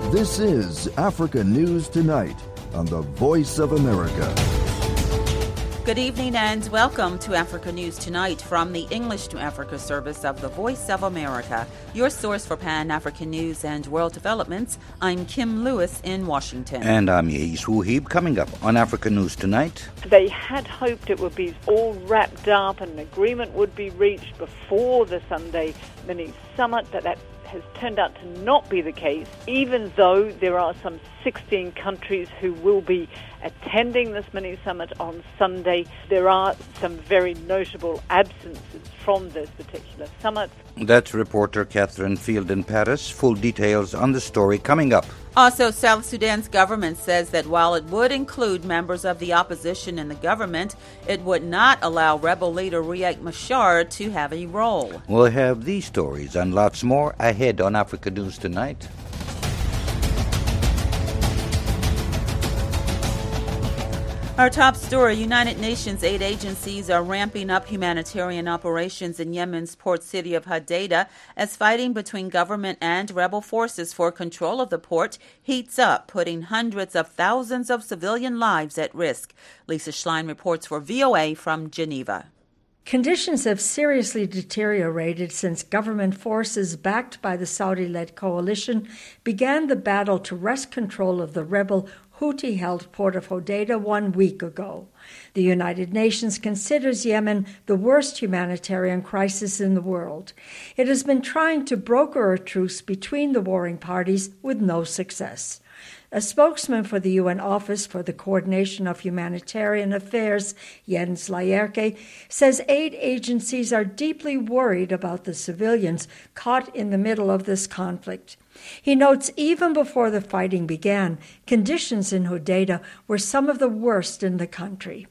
This is Africa News Tonight on the Voice of America. Good evening and welcome to Africa News Tonight from the English to Africa service of the Voice of America, your source for Pan-African news and world developments. I'm Kim Lewis in Washington. And I'm Yais Wuhib. Coming up on Africa News Tonight. They had hoped it would be all wrapped up and an agreement would be reached before the Sunday mini summit, but that has turned out to not be the case, even though there are some 16 countries who will be attending this mini-summit on Sunday. There are some very notable absences from this particular summit. That's reporter Catherine Field in Paris. Full details on the story coming up. Also, South Sudan's government says that while it would include members of the opposition in the government, it would not allow rebel leader Riek Machar to have a role. We'll have these stories and lots more ahead on Africa News Tonight. Our top story, United Nations aid agencies are ramping up humanitarian operations in Yemen's port city of Hodeidah as fighting between government and rebel forces for control of the port heats up, putting hundreds of thousands of civilian lives at risk. Lisa Schlein reports for VOA from Geneva. Conditions have seriously deteriorated since government forces backed by the Saudi-led coalition began the battle to wrest control of the rebel Houthi-held port of Hodeidah 1 week ago. The United Nations considers Yemen the worst humanitarian crisis in the world. It has been trying to broker a truce between the warring parties with no success. A spokesman for the UN Office for the Coordination of Humanitarian Affairs, Jens Laerke, says aid agencies are deeply worried about the civilians caught in the middle of this conflict. He notes even before the fighting began, conditions in Hodeidah were some of the worst in the country.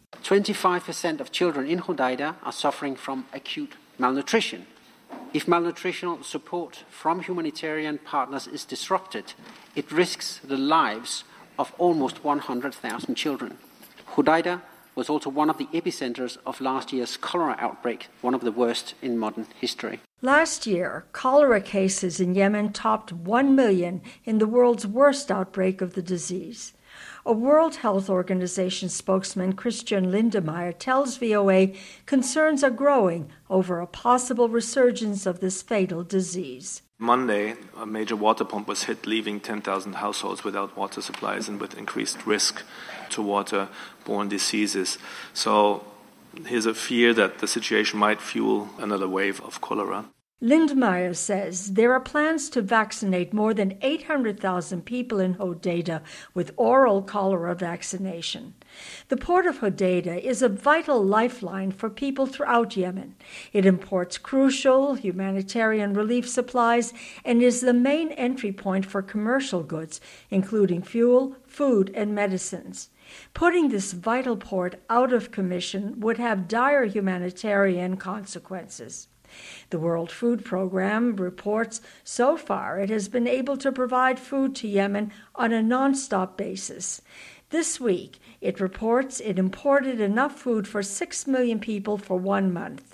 25% of children in Hodeidah are suffering from acute malnutrition. If malnutritional support from humanitarian partners is disrupted, it risks the lives of almost 100,000 children. Hodeidah was also one of the epicenters of last year's cholera outbreak, one of the worst in modern history. Last year, cholera cases in Yemen topped 1 million in the world's worst outbreak of the disease. A World Health Organization spokesman, Christian Lindemeyer, tells VOA concerns are growing over a possible resurgence of this fatal disease. Monday, a major water pump was hit, leaving 10,000 households without water supplies and with increased risk to waterborne diseases. So here's a fear that the situation might fuel another wave of cholera. Lindemeyer says there are plans to vaccinate more than 800,000 people in Hodeidah with oral cholera vaccination. The port of Hodeidah is a vital lifeline for people throughout Yemen. It imports crucial humanitarian relief supplies and is the main entry point for commercial goods, including fuel, food, and medicines. Putting this vital port out of commission would have dire humanitarian consequences. The World Food Programme reports so far it has been able to provide food to Yemen on a non-stop basis. This week, it reports it imported enough food for 6 million people for 1 month.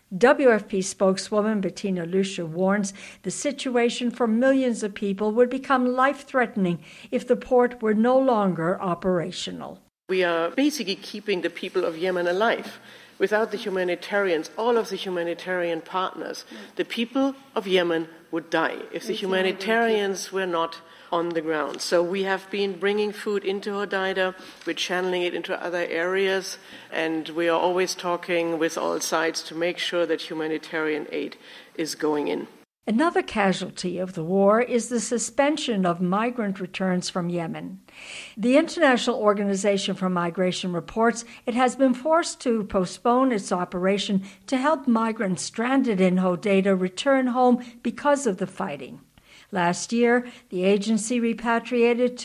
WFP spokeswoman Bettina Lüscher warns the situation for millions of people would become life-threatening if the port were no longer operational. We are basically keeping the people of Yemen alive. Without the humanitarians, all of the humanitarian partners, the people of Yemen would die if the humanitarians were not on the ground. So we have been bringing food into Hodeidah, we're channeling it into other areas, and we are always talking with all sides to make sure that humanitarian aid is going in. Another casualty of the war is the suspension of migrant returns from Yemen. The International Organization for Migration reports it has been forced to postpone its operation to help migrants stranded in Hodeidah return home because of the fighting. Last year, the agency repatriated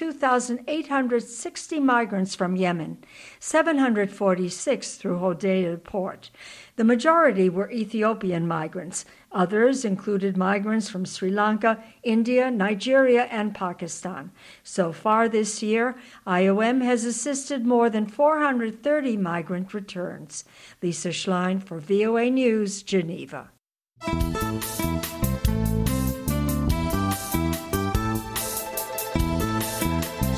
2,860 migrants from Yemen, 746 through Hodeidah port. The majority were Ethiopian migrants. Others included migrants from Sri Lanka, India, Nigeria, and Pakistan. So far this year, IOM has assisted more than 430 migrant returns. Lisa Schlein for VOA News, Geneva.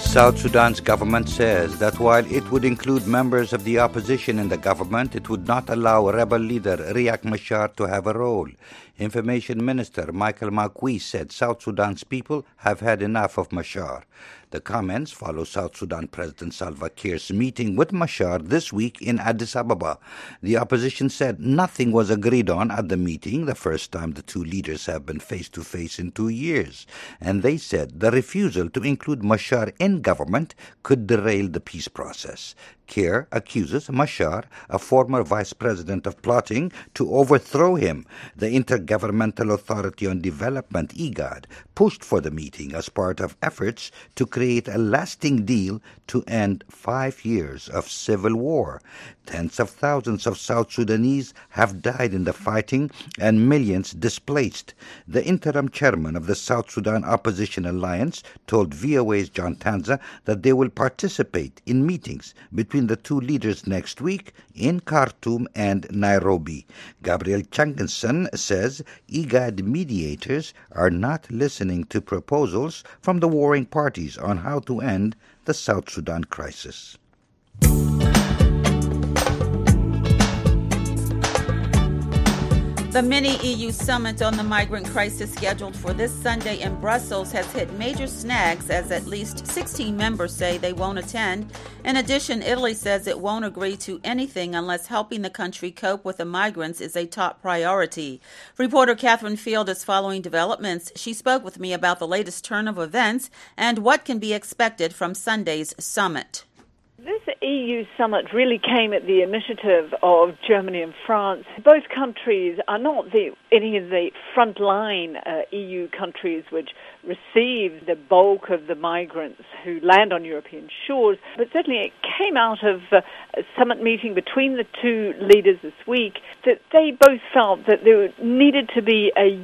South Sudan's government says that while it would include members of the opposition in the government, it would not allow rebel leader Riek Machar to have a role. Information Minister Michael Makui said South Sudan's people have had enough of Machar. The comments follow South Sudan President Salva Kiir's meeting with Machar this week in Addis Ababa. The opposition said nothing was agreed on at the meeting, the first time the two leaders have been face-to-face in 2 years. And they said the refusal to include Machar in government could derail the peace process. Kiir accuses Machar, a former vice president, of plotting to overthrow him. The Intergovernmental Authority on Development, IGAD, pushed for the meeting as part of efforts to create a lasting deal to end 5 years of civil war. Tens of thousands of South Sudanese have died in the fighting and millions displaced. The interim chairman of the South Sudan Opposition Alliance told VOA's John Tanza that they will participate in meetings between the two leaders next week in Khartoum and Nairobi. Gabriel Chankinson says IGAD mediators are not listening to proposals from the warring parties on how to end the South Sudan crisis. The mini-EU summit on the migrant crisis scheduled for this Sunday in Brussels has hit major snags as at least 16 members say they won't attend. In addition, Italy says it won't agree to anything unless helping the country cope with the migrants is a top priority. Reporter Catherine Field is following developments. She spoke with me about the latest turn of events and what can be expected from Sunday's summit. This EU summit really came at the initiative of Germany and France. Both countries are not any of the frontline EU countries which receive the bulk of the migrants who land on European shores, but certainly it came out of a summit meeting between the two leaders this week that they both felt that there needed to be a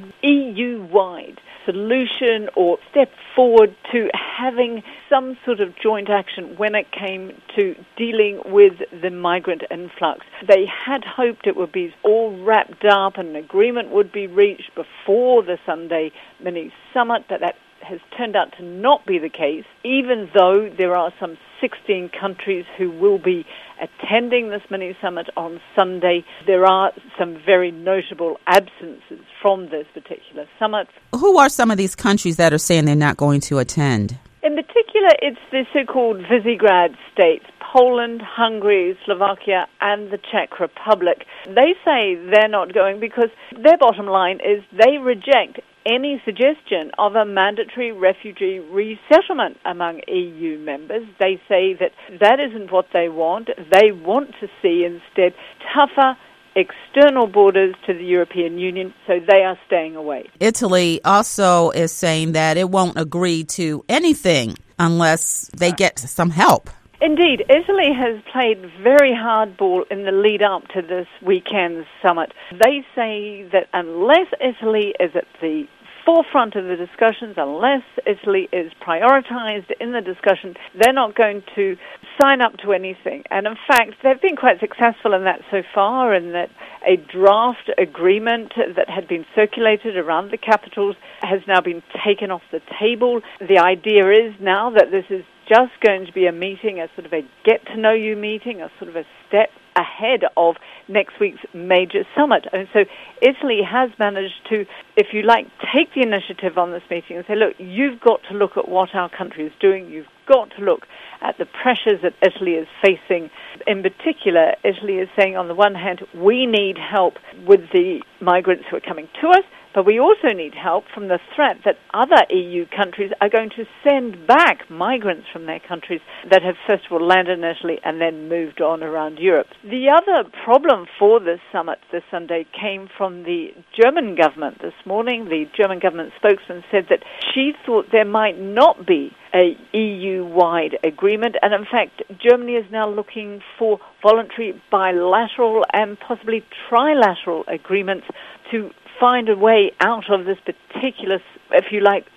EU-wide solution or step forward to having some sort of joint action when it came to dealing with the migrant influx. They had hoped it would be all wrapped up and an agreement would be reached before the Sunday mini summit, but that has turned out to not be the case, even though there are some 16 countries who will be attending this mini-summit on Sunday. There are some very notable absences from this particular summit. Who are some of these countries that are saying they're not going to attend? In particular, it's the so-called Visegrad states, Poland, Hungary, Slovakia, and the Czech Republic. They say they're not going because their bottom line is they reject any suggestion of a mandatory refugee resettlement among EU members. They say that that isn't what they want. They want to see instead tougher external borders to the European Union, so they are staying away. Italy also is saying that it won't agree to anything unless they get some help. Indeed, Italy has played very hardball in the lead up to this weekend's summit. They say that unless Italy is at the forefront of the discussions, unless Italy is prioritized in the discussion, they're not going to sign up to anything. And in fact, they've been quite successful in that so far, in that a draft agreement that had been circulated around the capitals has now been taken off the table. The idea is now that this is just going to be a meeting, a sort of a get-to-know-you meeting, a sort of a step ahead of next week's major summit. And so Italy has managed to, if you like, take the initiative on this meeting and say, look, you've got to look at what our country is doing. You've got to look at the pressures that Italy is facing. In particular, Italy is saying, on the one hand, we need help with the migrants who are coming to us, but we also need help from the threat that other EU countries are going to send back migrants from their countries that have first of all landed in Italy and then moved on around Europe. The other problem for this summit this Sunday came from the German government this morning. The German government spokesman said that she thought there might not be a EU-wide agreement, and in fact, Germany is now looking for voluntary bilateral and possibly trilateral agreements to find a way out of this particular, if you like,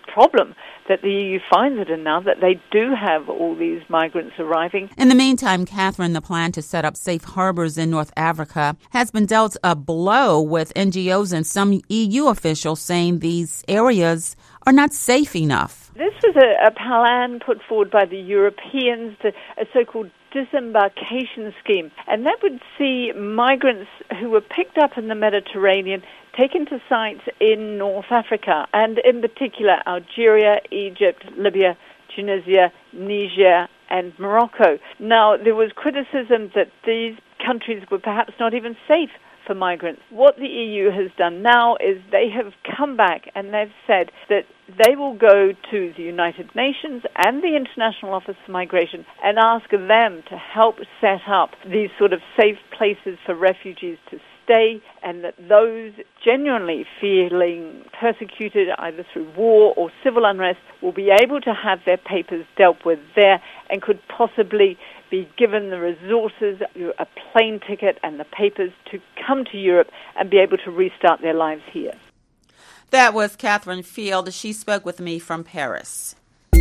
problem that the EU finds it in now, that they do have all these migrants arriving. In the meantime, Catherine, the plan to set up safe harbors in North Africa has been dealt a blow, with NGOs and some EU officials saying these areas are not safe enough. This was a plan put forward by the Europeans, a so-called disembarkation scheme, and that would see migrants who were picked up in the Mediterranean taken to sites in North Africa, and in particular Algeria, Egypt, Libya, Tunisia, Niger, and Morocco. Now, there was criticism that these countries were perhaps not even safe for migrants. What the EU has done now is they have come back and they've said that they will go to the United Nations and the International Office for Migration and ask them to help set up these sort of safe places for refugees to stay, and that those genuinely feeling persecuted either through war or civil unrest will be able to have their papers dealt with there and could possibly be given the resources, a plane ticket and the papers to come to Europe and be able to restart their lives here. That was Catherine Field. She spoke with me from Paris.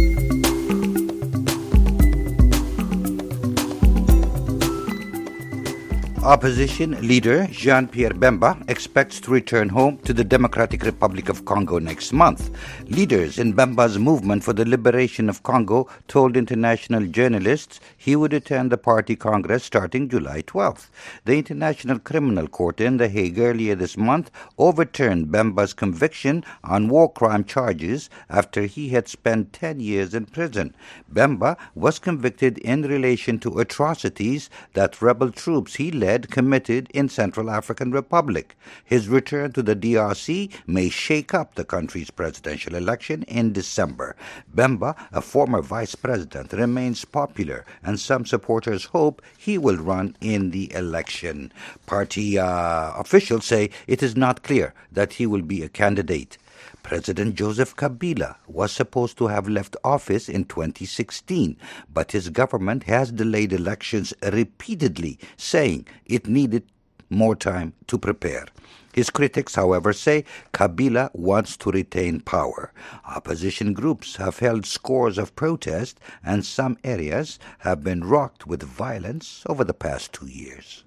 Opposition leader Jean-Pierre Bemba expects to return home to the Democratic Republic of Congo next month. Leaders in Bemba's movement for the liberation of Congo told international journalists he would attend the party congress starting July 12th. The International Criminal Court in The Hague earlier this month overturned Bemba's conviction on war crime charges after he had spent 10 years in prison. Bemba was convicted in relation to atrocities that rebel troops he led committed in Central African Republic. His return to the DRC may shake up the country's presidential election in December. Bemba, a former vice president, remains popular, and some supporters hope he will run in the election. Party officials say it is not clear that he will be a candidate. President Joseph Kabila was supposed to have left office in 2016, but his government has delayed elections repeatedly, saying it needed more time to prepare. His critics, however, say Kabila wants to retain power. Opposition groups have held scores of protests, and some areas have been rocked with violence over the past 2 years.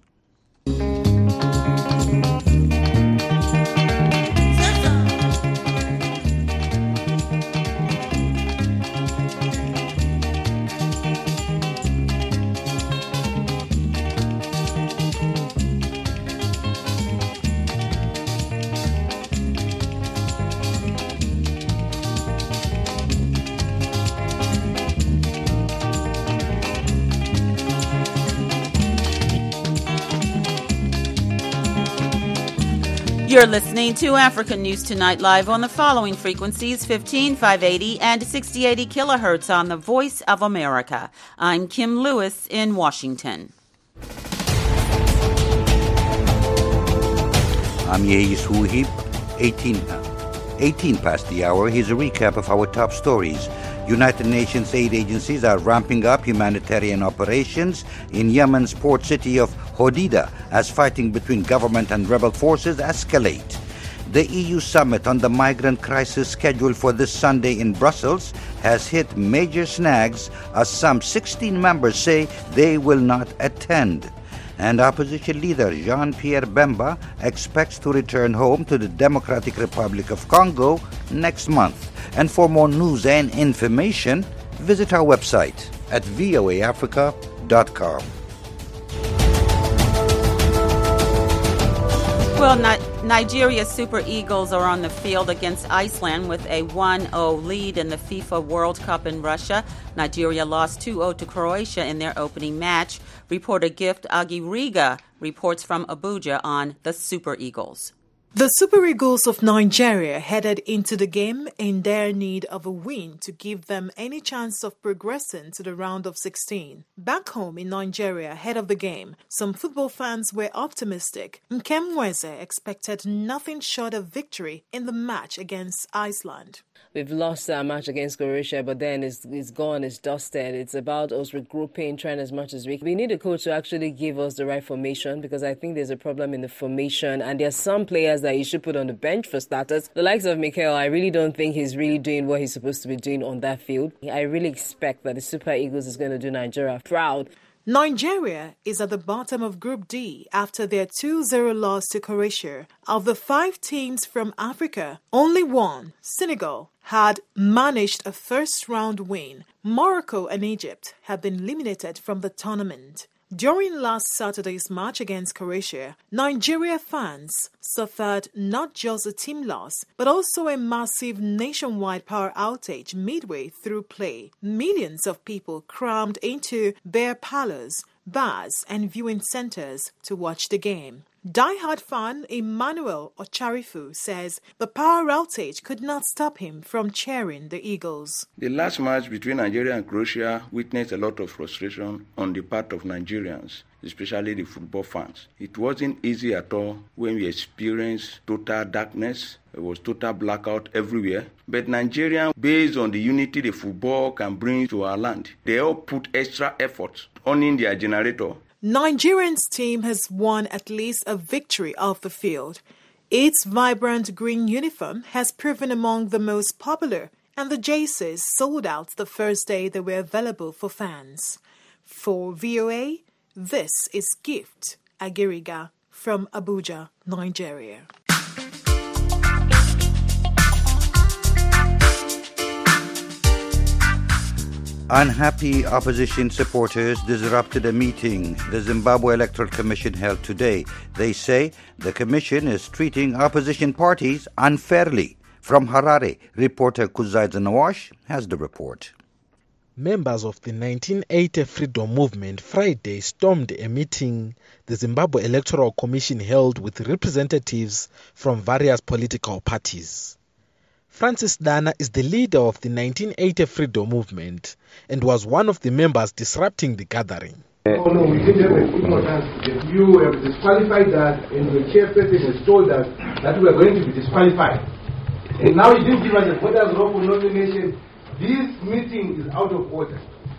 You're listening to African News Tonight live on the following frequencies: 15580 and 6080 kilohertz on the Voice of America. I'm Kim Lewis in Washington. I'm Yehi Suhib. 18 past the hour. Here's a recap of our top stories. United Nations aid agencies are ramping up humanitarian operations in Yemen's port city of Hodeidah as fighting between government and rebel forces escalate. The EU summit on the migrant crisis scheduled for this Sunday in Brussels has hit major snags as some 16 members say they will not attend. And opposition leader Jean-Pierre Bemba expects to return home to the Democratic Republic of Congo next month. And for more news and information, visit our website at voaafrica.com. Well, Nigeria's Super Eagles are on the field against Iceland with a 1-0 lead in the FIFA World Cup in Russia. Nigeria lost 2-0 to Croatia in their opening match. Reporter Gift Agiriga reports from Abuja on the Super Eagles. The Super Eagles of Nigeria headed into the game in their need of a win to give them any chance of progressing to the round of 16. Back home in Nigeria ahead of the game, some football fans were optimistic. Nkem Weze expected nothing short of victory in the match against Iceland. we've lost our match against Croatia, but then it's gone, it's dusted. It's about us regrouping, trying as much as we can. We need a coach to actually give us the right formation, because I think there's a problem in the formation, and there's some players that you should put on the bench for starters. The likes of Mikel, I really don't think he's really doing what he's supposed to be doing on that field. I really expect that the Super Eagles is going to do Nigeria proud. Nigeria is at the bottom of Group D after their 2-0 loss to Croatia. Of the 5 teams from Africa, only one, Senegal, had managed a first-round win. Morocco and Egypt have been eliminated from the tournament. During last Saturday's match against Croatia, Nigeria fans suffered not just a team loss, but also a massive nationwide power outage midway through play. Millions of people crammed into beer parlors, bars, and viewing centers to watch the game. Die-hard fan Emmanuel Ocharifu says the power outage could not stop him from cheering the Eagles. The last match between Nigeria and Croatia witnessed a lot of frustration on the part of Nigerians, especially the football fans. It wasn't easy at all when we experienced total darkness. It was total blackout everywhere. But Nigerians, based on the unity the football can bring to our land, they all put extra effort on in their generator. Nigerian's team has won at least a victory off the field. Its vibrant green uniform has proven among the most popular, and the jerseys sold out the first day they were available for fans. For VOA, this is Gift Agiriga from Abuja, Nigeria. Unhappy opposition supporters disrupted a meeting the Zimbabwe Electoral Commission held today. They say the commission is treating opposition parties unfairly. From Harare, reporter Kuzaidza Nawash has the report. Members of the 1980 Freedom Movement Friday stormed a meeting the Zimbabwe Electoral Commission held with representatives from various political parties. Francis Dana is the leader of the 1980 Freedom Movement and was one of the members disrupting the gathering. Oh no, we didn't have a good chance. You have disqualified us, and the chairperson has told us that we are going to be disqualified. And now you didn't give us a voters' roll for nomination. This meeting is out of order.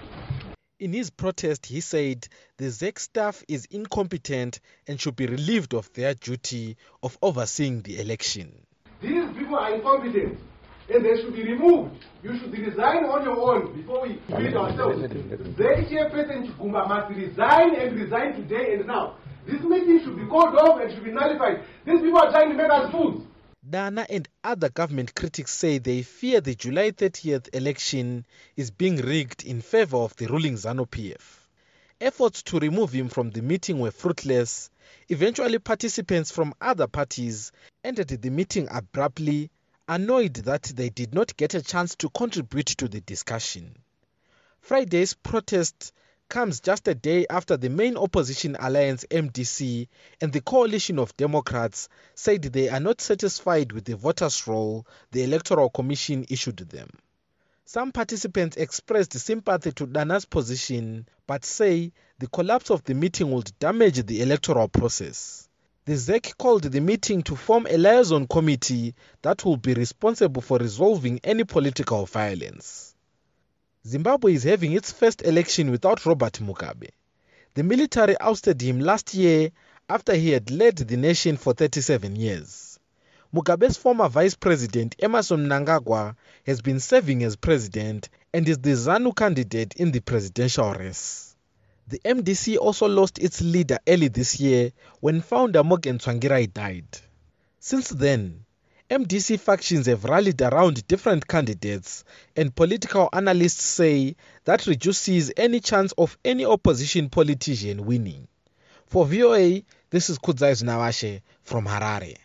In his protest, he said the ZEC staff is incompetent and should be relieved of their duty of overseeing the election. These people are incompetent and they should be removed. You should resign on your own before we do it ourselves. The chairperson Chigumba must resign and resign today and now. This meeting should be called off and should be nullified. These people are trying to make us fools. Dana and other government critics say they fear the July 30th election is being rigged in favor of the ruling ZANU-PF. Efforts to remove him from the meeting were fruitless. Eventually, participants from other parties ended the meeting abruptly, annoyed that they did not get a chance to contribute to the discussion. Friday's protest comes just a day after the main opposition alliance MDC and the coalition of Democrats said they are not satisfied with the voters' roll the Electoral Commission issued them. Some participants expressed sympathy to Dana's position but say the collapse of the meeting would damage the electoral process. The ZEC called the meeting to form a liaison committee that will be responsible for resolving any political violence. Zimbabwe is having its first election without Robert Mugabe. The military ousted him last year after he had led the nation for 37 years. Mugabe's former vice president Emmerson Mnangagwa has been serving as president and is the ZANU candidate in the presidential race. The MDC also lost its leader early this year when founder Morgan Tsvangirai died. Since then, MDC factions have rallied around different candidates, and political analysts say that reduces any chance of any opposition politician winning. For VOA, this is Kuzaidza Nawash from Harare.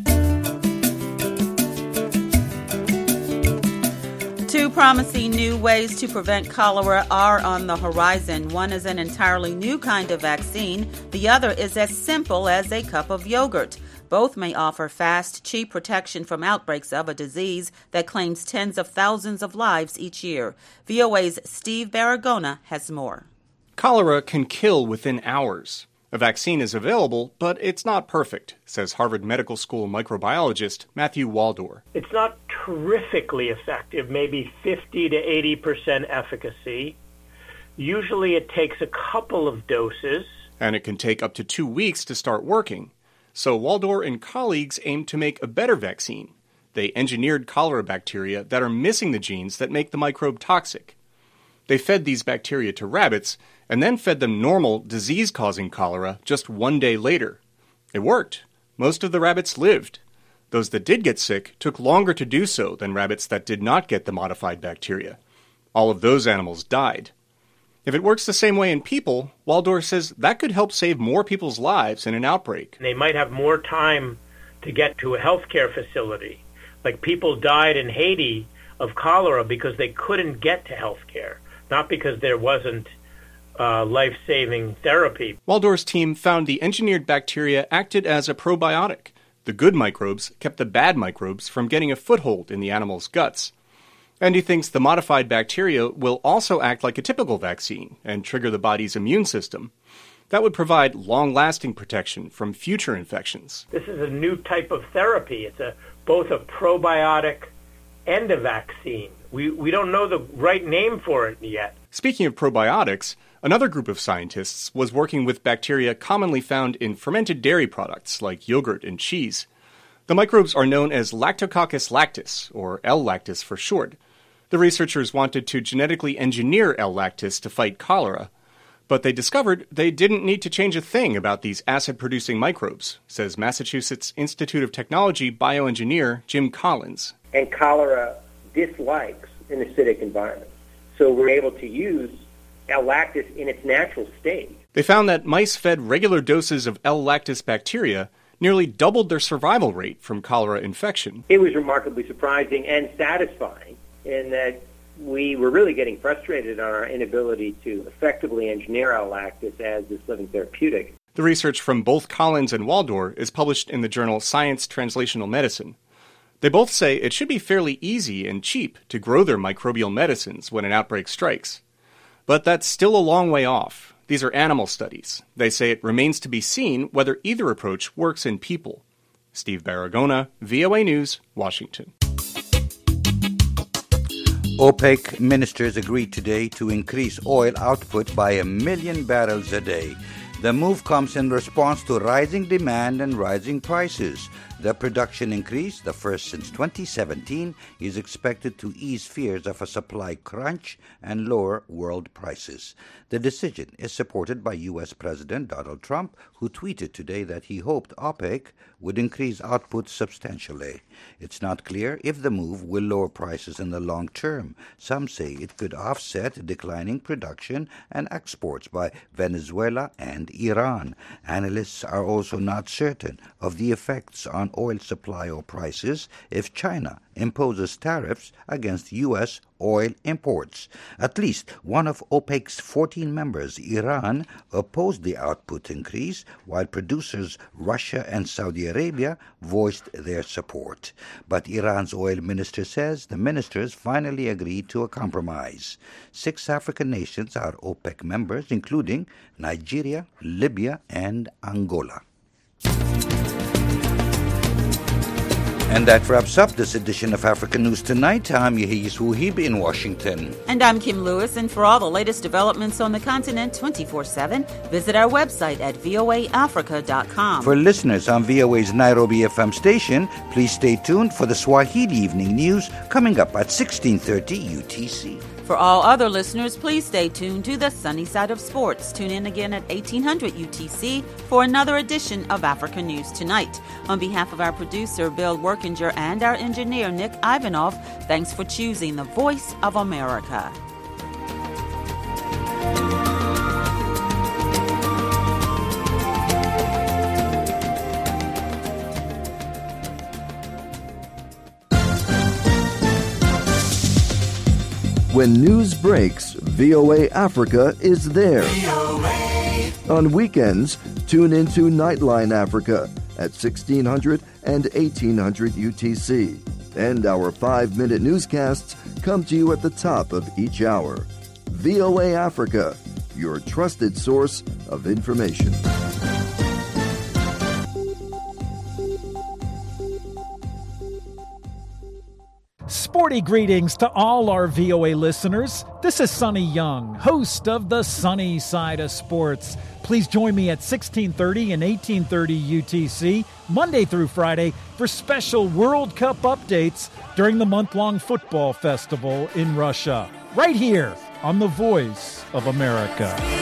Two promising new ways to prevent cholera are on the horizon. One is an entirely new kind of vaccine. The other is as simple as a cup of yogurt. Both may offer fast, cheap protection from outbreaks of a disease that claims tens of thousands of lives each year. VOA's Steve Baragona has more. Cholera can kill within hours. A vaccine is available, but it's not perfect, says Harvard Medical School microbiologist Matthew Waldor. It's not terrifically effective, maybe 50 to 80% efficacy. Usually it takes a couple of doses. And it can take up to 2 weeks to start working. So Waldor and colleagues aimed to make a better vaccine. They engineered cholera bacteria that are missing the genes that make the microbe toxic. They fed these bacteria to rabbits and then fed them normal, disease-causing cholera just 1 day later. It worked. Most of the rabbits lived. Those that did get sick took longer to do so than rabbits that did not get the modified bacteria. All of those animals died. If it works the same way in people, Waldor says that could help save more people's lives in an outbreak. They might have more time to get to a healthcare facility. Like people died in Haiti of cholera because they couldn't get to healthcare, not because there wasn't life-saving therapy. Waldor's team found the engineered bacteria acted as a probiotic. The good microbes kept the bad microbes from getting a foothold in the animal's guts. And he thinks the modified bacteria will also act like a typical vaccine and trigger the body's immune system. That would provide long-lasting protection from future infections. This is a new type of therapy. It's both a probiotic and a vaccine. We don't know the right name for it yet. Speaking of probiotics, another group of scientists was working with bacteria commonly found in fermented dairy products like yogurt and cheese. The microbes are known as Lactococcus lactis, or L. lactis for short. The researchers wanted to genetically engineer L. lactis to fight cholera, but they discovered they didn't need to change a thing about these acid-producing microbes, says Massachusetts Institute of Technology bioengineer Jim Collins. And cholera dislikes an acidic environment. So we're able to use L. lactis in its natural state. They found that mice fed regular doses of L. lactis bacteria nearly doubled their survival rate from cholera infection. It was remarkably surprising and satisfying in that we were really getting frustrated on our inability to effectively engineer L. lactis as this living therapeutic. The research from both Collins and Waldor is published in the journal Science Translational Medicine. They both say it should be fairly easy and cheap to grow their microbial medicines when an outbreak strikes. But that's still a long way off. These are animal studies. They say it remains to be seen whether either approach works in people. Steve Baragona, VOA News, Washington. OPEC ministers agreed today to increase oil output by 1 million barrels a day. The move comes in response to rising demand and rising prices. The production increase, the first since 2017, is expected to ease fears of a supply crunch and lower world prices. The decision is supported by U.S. President Donald Trump, who tweeted today that he hoped OPEC would increase output substantially. It's not clear if the move will lower prices in the long term. Some say it could offset declining production and exports by Venezuela and Iran. Analysts are also not certain of the effects on oil supply or prices if China imposes tariffs against U.S. oil imports. At least one of OPEC's 14 members, Iran, opposed the output increase, while producers Russia and Saudi Arabia voiced their support. But Iran's oil minister says the ministers finally agreed to a compromise. 6 African nations are OPEC members, including Nigeria, Libya, and Angola. And that wraps up this edition of African News Tonight. I'm Yehiyas Wuhib in Washington. And I'm Kim Lewis. And for all the latest developments on the continent 24/7, visit our website at voaafrica.com. For listeners on VOA's Nairobi FM station, please stay tuned for the Swahili Evening News coming up at 16:30 UTC. For all other listeners, please stay tuned to the Sunny Side of Sports. Tune in again at 1800 UTC for another edition of Africa News Tonight. On behalf of our producer, Bill Workinger, and our engineer, Nick Ivanov, thanks for choosing the Voice of America. When news breaks, VOA Africa is there. VOA. On weekends, tune into Nightline Africa at 1600 and 1800 UTC. And our 5-minute newscasts come to you at the top of each hour. VOA Africa, your trusted source of information. Sporty greetings to all our VOA listeners. This is Sonny Young, host of the Sunny Side of Sports. Please join me at 1630 and 1830 UTC, Monday through Friday, for special World Cup updates during the month-long football festival in Russia. Right here on the Voice of America.